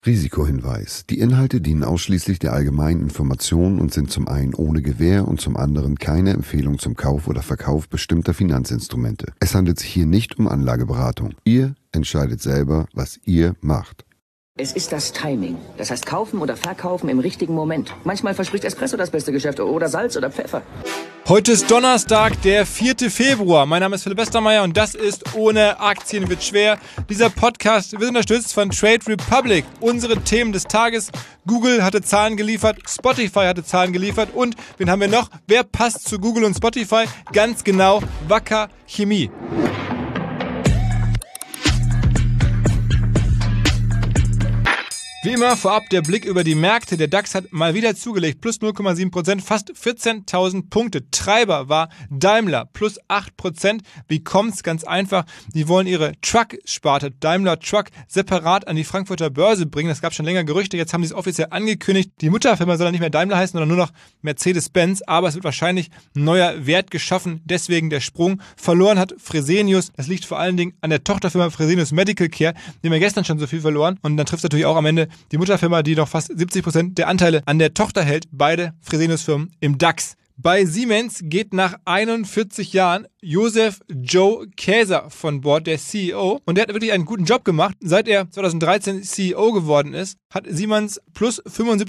Risikohinweis. Die Inhalte dienen ausschließlich der allgemeinen Information und sind zum einen ohne Gewähr und zum anderen keine Empfehlung zum Kauf oder Verkauf bestimmter Finanzinstrumente. Es handelt sich hier nicht um Anlageberatung. Ihr entscheidet selber, was ihr macht. Es ist das Timing. Das heißt kaufen oder verkaufen im richtigen Moment. Manchmal verspricht Espresso das beste Geschäft oder Salz oder Pfeffer. Heute ist Donnerstag, der 4. Februar. Mein Name ist Philipp Westermeier und das ist Ohne Aktien wird schwer. Dieser Podcast wird unterstützt von Trade Republic. Unsere Themen des Tages: Google hatte Zahlen geliefert, Spotify hatte Zahlen geliefert und wen haben wir noch? Wer passt zu Google und Spotify? Ganz genau, Wacker Chemie. Wie immer vorab der Blick über die Märkte. Der DAX hat mal wieder zugelegt, plus 0,7%, fast 14.000 Punkte. Treiber war Daimler, plus 8%. Wie kommt's? Ganz einfach, die wollen ihre Truck-Sparte, Daimler Truck, separat an die Frankfurter Börse bringen. Das gab schon länger Gerüchte, jetzt haben sie es offiziell angekündigt. Die Mutterfirma soll dann nicht mehr Daimler heißen, sondern nur noch Mercedes-Benz. Aber es wird wahrscheinlich ein neuer Wert geschaffen, deswegen der Sprung. Verloren hat Fresenius. Das liegt vor allen Dingen an der Tochterfirma Fresenius Medical Care. Die haben ja gestern schon so viel verloren. Und dann trifft es natürlich auch am Ende die Mutterfirma, die noch fast 70% der Anteile an der Tochter hält, beide Fresenius-Firmen im DAX. Bei Siemens geht nach 41 Jahren Josef Joe Käser von Bord, der CEO. Und der hat wirklich einen guten Job gemacht. Seit er 2013 CEO geworden ist, hat Siemens plus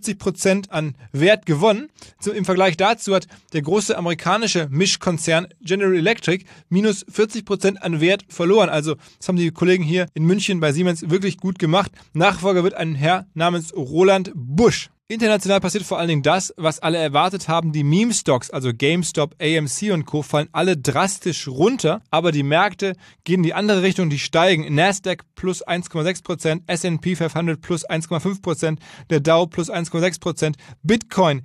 75% an Wert gewonnen. Im Vergleich dazu hat der große amerikanische Mischkonzern General Electric minus 40% an Wert verloren. Also das haben die Kollegen hier in München bei Siemens wirklich gut gemacht. Nachfolger wird ein Herr namens Roland Busch. International passiert vor allen Dingen das, was alle erwartet haben. Die Meme-Stocks, also GameStop, AMC und Co. fallen alle drastisch runter, aber die Märkte gehen in die andere Richtung, die steigen. Nasdaq plus 1,6%, S&P 500 plus 1,5%, der Dow plus 1,6%, Bitcoin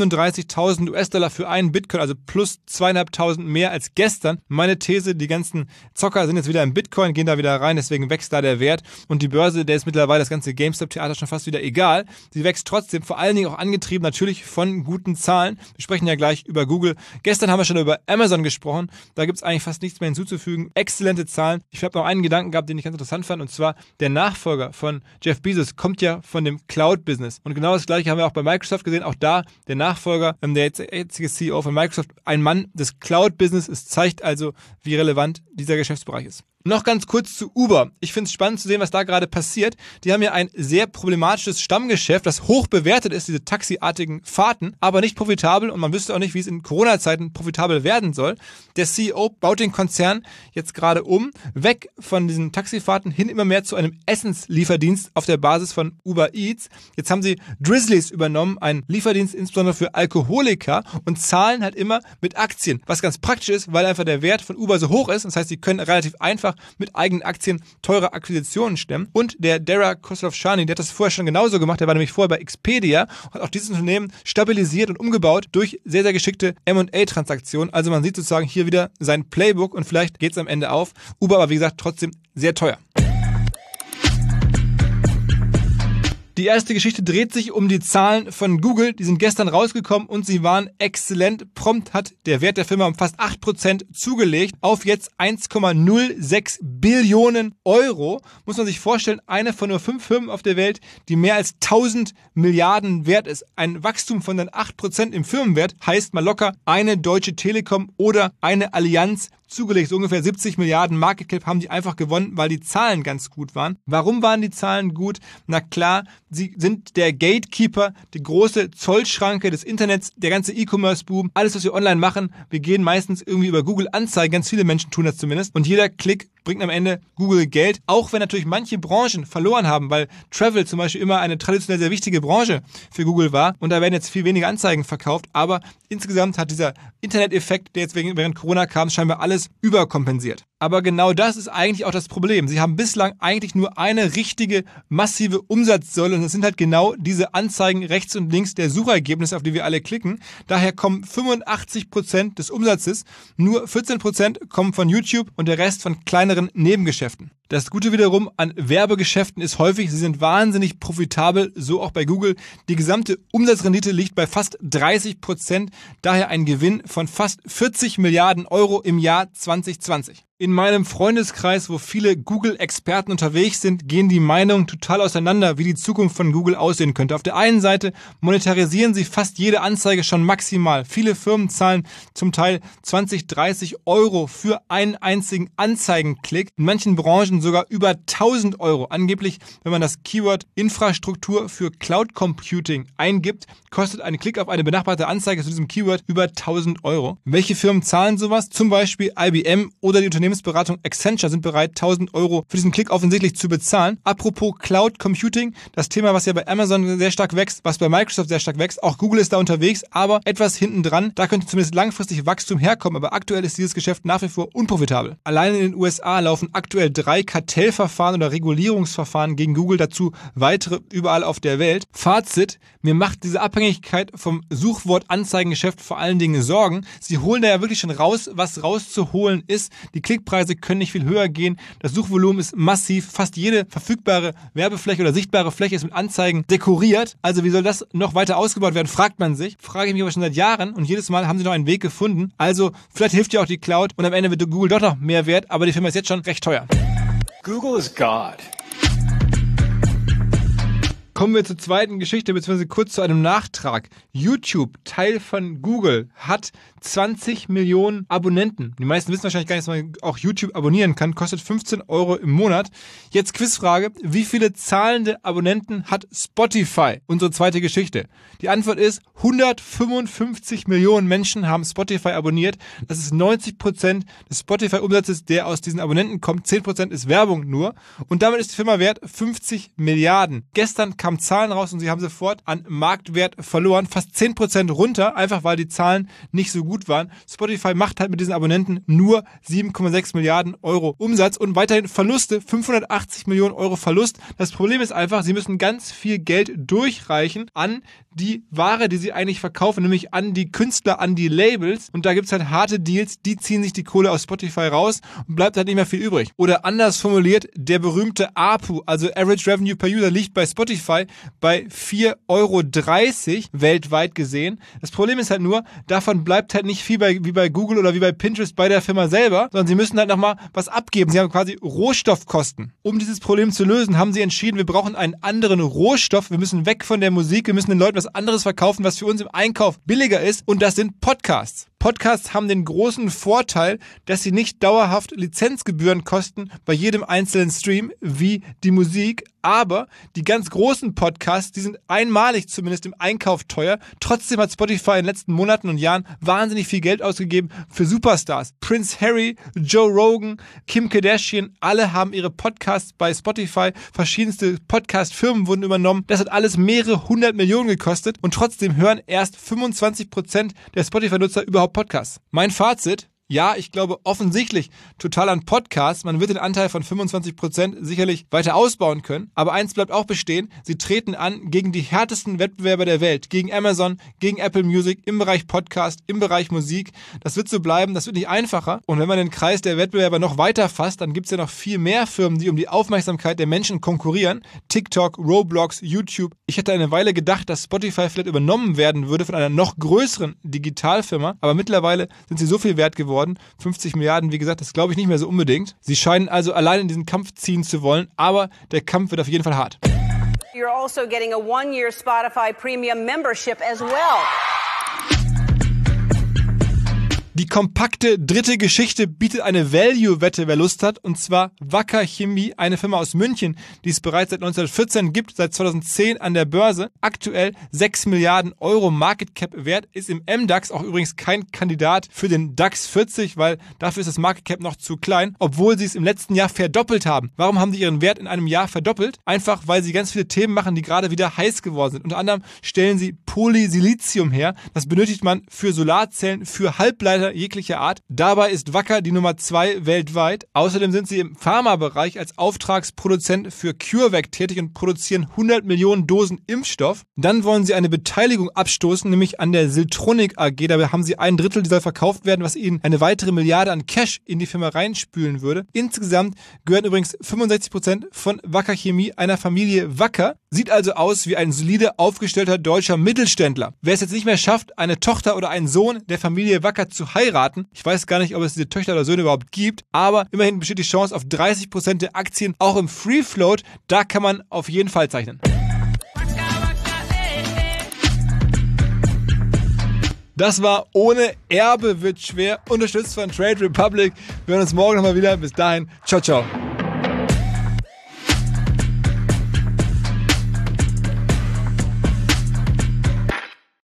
37.000 US-Dollar für einen Bitcoin, also plus 2.500 mehr als gestern. Meine These, die ganzen Zocker sind jetzt wieder im Bitcoin, gehen da wieder rein, deswegen wächst da der Wert und die Börse, der ist mittlerweile das ganze GameStop-Theater schon fast wieder egal. Sie wächst trotzdem, vor allen Dingen auch angetrieben natürlich von guten Zahlen. Wir sprechen ja gleich über Google. Gestern haben wir schon über Amazon gesprochen. Da gibt es eigentlich fast nichts mehr hinzuzufügen. Exzellente Zahlen. Ich habe noch einen Gedanken gehabt, den ich ganz interessant fand, und zwar der Nachfolger von Jeff Bezos kommt ja von dem Cloud-Business. Und genau das Gleiche haben wir auch bei Microsoft gesehen. Auch da der Nachfolger, der jetzige CEO von Microsoft, ein Mann des Cloud-Business. Es zeigt also, wie relevant dieser Geschäftsbereich ist. Noch ganz kurz zu Uber. Ich finde es spannend zu sehen, was da gerade passiert. Die haben ja ein sehr problematisches Stammgeschäft, das hoch bewertet ist, diese taxiartigen Fahrten, aber nicht profitabel und man wüsste auch nicht, wie es in Corona-Zeiten profitabel werden soll. Der CEO baut den Konzern jetzt gerade um, weg von diesen Taxifahrten hin immer mehr zu einem Essenslieferdienst auf der Basis von Uber Eats. Jetzt haben sie Drizzlies übernommen, einen Lieferdienst insbesondere für Alkoholiker und zahlen halt immer mit Aktien, was ganz praktisch ist, weil einfach der Wert von Uber so hoch ist. Das heißt, sie können relativ einfach mit eigenen Aktien teure Akquisitionen stemmen. Und der Dara Khosrowshahi, der hat das vorher schon genauso gemacht. Der war nämlich vorher bei Expedia und hat auch dieses Unternehmen stabilisiert und umgebaut durch sehr, sehr geschickte M&A-Transaktionen. Also man sieht sozusagen hier wieder sein Playbook und vielleicht geht es am Ende auf. Uber aber wie gesagt trotzdem sehr teuer. Die erste Geschichte dreht sich um die Zahlen von Google. Die sind gestern rausgekommen und sie waren exzellent. Prompt hat der Wert der Firma um fast 8% zugelegt auf jetzt 1,06 Billionen Euro. Muss man sich vorstellen, eine von nur 5 Firmen auf der Welt, die mehr als 1000 Milliarden wert ist. Ein Wachstum von dann 8% im Firmenwert heißt mal locker eine Deutsche Telekom oder eine Allianz zugelegt. So ungefähr 70 Milliarden Market Cap haben die einfach gewonnen, weil die Zahlen ganz gut waren. Warum waren die Zahlen gut? Na klar, sie sind der Gatekeeper, die große Zollschranke des Internets, der ganze E-Commerce-Boom. Alles, was wir online machen, wir gehen meistens irgendwie über Google Anzeigen. Ganz viele Menschen tun das zumindest. Und jeder Klick bringt am Ende Google Geld. Auch wenn natürlich manche Branchen verloren haben, weil Travel zum Beispiel immer eine traditionell sehr wichtige Branche für Google war. Und da werden jetzt viel weniger Anzeigen verkauft. Aber insgesamt hat dieser Internet-Effekt, der jetzt während Corona kam, scheinbar alles überkompensiert. Aber genau das ist eigentlich auch das Problem. Sie haben bislang eigentlich nur eine richtige, massive Umsatzsäule und das sind halt genau diese Anzeigen rechts und links der Suchergebnisse, auf die wir alle klicken. Daher kommen 85% des Umsatzes, nur 14% kommen von YouTube und der Rest von kleineren Nebengeschäften. Das Gute wiederum an Werbegeschäften ist häufig, sie sind wahnsinnig profitabel, so auch bei Google. Die gesamte Umsatzrendite liegt bei fast 30%, daher ein Gewinn von fast 40 Milliarden Euro im Jahr 2020. In meinem Freundeskreis, wo viele Google-Experten unterwegs sind, gehen die Meinungen total auseinander, wie die Zukunft von Google aussehen könnte. Auf der einen Seite monetarisieren sie fast jede Anzeige schon maximal. Viele Firmen zahlen zum Teil 20, 30 Euro für einen einzigen Anzeigenklick. In manchen Branchen sogar über 1000 Euro. Angeblich, wenn man das Keyword Infrastruktur für Cloud Computing eingibt, kostet ein Klick auf eine benachbarte Anzeige zu diesem Keyword über 1000 Euro. Welche Firmen zahlen sowas? Zum Beispiel IBM oder die Unternehmensberatung Accenture sind bereit, 1000 Euro für diesen Klick offensichtlich zu bezahlen. Apropos Cloud Computing, das Thema, was ja bei Amazon sehr stark wächst, was bei Microsoft sehr stark wächst, auch Google ist da unterwegs, aber etwas hinten dran, da könnte zumindest langfristig Wachstum herkommen, aber aktuell ist dieses Geschäft nach wie vor unprofitabel. Allein in den USA laufen aktuell 3 Kartellverfahren oder Regulierungsverfahren gegen Google, dazu weitere überall auf der Welt. Fazit, mir macht diese Abhängigkeit vom Suchwort-Anzeigengeschäft vor allen Dingen Sorgen. Sie holen da ja wirklich schon raus, was rauszuholen ist. Die Klickpreise können nicht viel höher gehen. Das Suchvolumen ist massiv. Fast jede verfügbare Werbefläche oder sichtbare Fläche ist mit Anzeigen dekoriert. Also wie soll das noch weiter ausgebaut werden, fragt man sich. Frage ich mich aber schon seit Jahren und jedes Mal haben sie noch einen Weg gefunden. Also vielleicht hilft ja auch die Cloud und am Ende wird Google doch noch mehr wert, aber die Firma ist jetzt schon recht teuer. Google is God. Kommen wir zur zweiten Geschichte, beziehungsweise kurz zu einem Nachtrag. YouTube, Teil von Google, hat 20 Millionen Abonnenten. Die meisten wissen wahrscheinlich gar nicht, dass man auch YouTube abonnieren kann. Kostet 15 Euro im Monat. Jetzt Quizfrage. Wie viele zahlende Abonnenten hat Spotify? Unsere zweite Geschichte. Die Antwort ist, 155 Millionen Menschen haben Spotify abonniert. Das ist 90% des Spotify-Umsatzes, der aus diesen Abonnenten kommt. 10% ist Werbung nur. Und damit ist die Firma wert 50 Milliarden. Gestern kamen Zahlen raus und sie haben sofort an Marktwert verloren. Fast 10% runter, einfach weil die Zahlen nicht so gut waren. Spotify macht halt mit diesen Abonnenten nur 7,6 Milliarden Euro Umsatz und weiterhin Verluste, 580 Millionen Euro Verlust. Das Problem ist einfach, sie müssen ganz viel Geld durchreichen an die Ware, die sie eigentlich verkaufen, nämlich an die Künstler, an die Labels. Und da gibt's halt harte Deals, die ziehen sich die Kohle aus Spotify raus und bleibt halt nicht mehr viel übrig. Oder anders formuliert, der berühmte ARPU, also Average Revenue per User, liegt bei Spotify bei 4,30 Euro weltweit gesehen. Das Problem ist halt nur, davon bleibt halt nicht viel wie bei Google oder wie bei Pinterest bei der Firma selber, sondern sie müssen halt nochmal was abgeben. Sie haben quasi Rohstoffkosten. Um dieses Problem zu lösen, haben sie entschieden, wir brauchen einen anderen Rohstoff. Wir müssen weg von der Musik, wir müssen den Leuten was anderes verkaufen, was für uns im Einkauf billiger ist, und das sind Podcasts. Podcasts haben den großen Vorteil, dass sie nicht dauerhaft Lizenzgebühren kosten bei jedem einzelnen Stream wie die Musik, aber die ganz großen Podcasts, die sind einmalig zumindest im Einkauf teuer. Trotzdem hat Spotify in den letzten Monaten und Jahren wahnsinnig viel Geld ausgegeben für Superstars. Prince Harry, Joe Rogan, Kim Kardashian, alle haben ihre Podcasts bei Spotify. Verschiedenste Podcast-Firmen wurden übernommen. Das hat alles mehrere 100 Millionen gekostet und trotzdem hören erst 25% der Spotify-Nutzer überhaupt Podcasts. Mein Fazit: Ja, ich glaube offensichtlich total an Podcasts. Man wird den Anteil von 25% sicherlich weiter ausbauen können. Aber eins bleibt auch bestehen. Sie treten an gegen die härtesten Wettbewerber der Welt. Gegen Amazon, gegen Apple Music, im Bereich Podcast, im Bereich Musik. Das wird so bleiben, das wird nicht einfacher. Und wenn man den Kreis der Wettbewerber noch weiter fasst, dann gibt es ja noch viel mehr Firmen, die um die Aufmerksamkeit der Menschen konkurrieren. TikTok, Roblox, YouTube. Ich hätte eine Weile gedacht, dass Spotify vielleicht übernommen werden würde von einer noch größeren Digitalfirma. Aber mittlerweile sind sie so viel wert geworden. 50 Milliarden, wie gesagt, das glaube ich nicht mehr so unbedingt. Sie scheinen also allein in diesen Kampf ziehen zu wollen, aber der Kampf wird auf jeden Fall hart. You're also getting a 1-year Spotify Premium membership as well. Die kompakte dritte Geschichte bietet eine Value-Wette, wer Lust hat, und zwar Wacker Chemie, eine Firma aus München, die es bereits seit 1914 gibt, seit 2010 an der Börse. Aktuell 6 Milliarden Euro Market Cap wert, ist im MDAX auch übrigens kein Kandidat für den DAX 40, weil dafür ist das Market Cap noch zu klein, obwohl sie es im letzten Jahr verdoppelt haben. Warum haben sie ihren Wert in einem Jahr verdoppelt? Einfach, weil sie ganz viele Themen machen, die gerade wieder heiß geworden sind. Unter anderem stellen sie Polysilizium her. Das benötigt man für Solarzellen, für Halbleiter jeglicher Art. Dabei ist Wacker die Nummer 2 weltweit. Außerdem sind sie im Pharmabereich als Auftragsproduzent für CureVac tätig und produzieren 100 Millionen Dosen Impfstoff. Dann wollen sie eine Beteiligung abstoßen, nämlich an der Siltronic AG. Dabei haben sie 1/3, die soll verkauft werden, was ihnen eine weitere Milliarde an Cash in die Firma reinspülen würde. Insgesamt gehören übrigens 65% von Wacker Chemie einer Familie Wacker. Sieht also aus wie ein solide aufgestellter deutscher Mittelständler. Wer es jetzt nicht mehr schafft, eine Tochter oder einen Sohn der Familie Wacker zu heiraten, ich weiß gar nicht, ob es diese Töchter oder Söhne überhaupt gibt, aber immerhin besteht die Chance auf 30% der Aktien, auch im Free Float. Da kann man auf jeden Fall zeichnen. Das war Ohne Erbe wird schwer, unterstützt von Trade Republic. Wir hören uns morgen nochmal wieder. Bis dahin, ciao, ciao.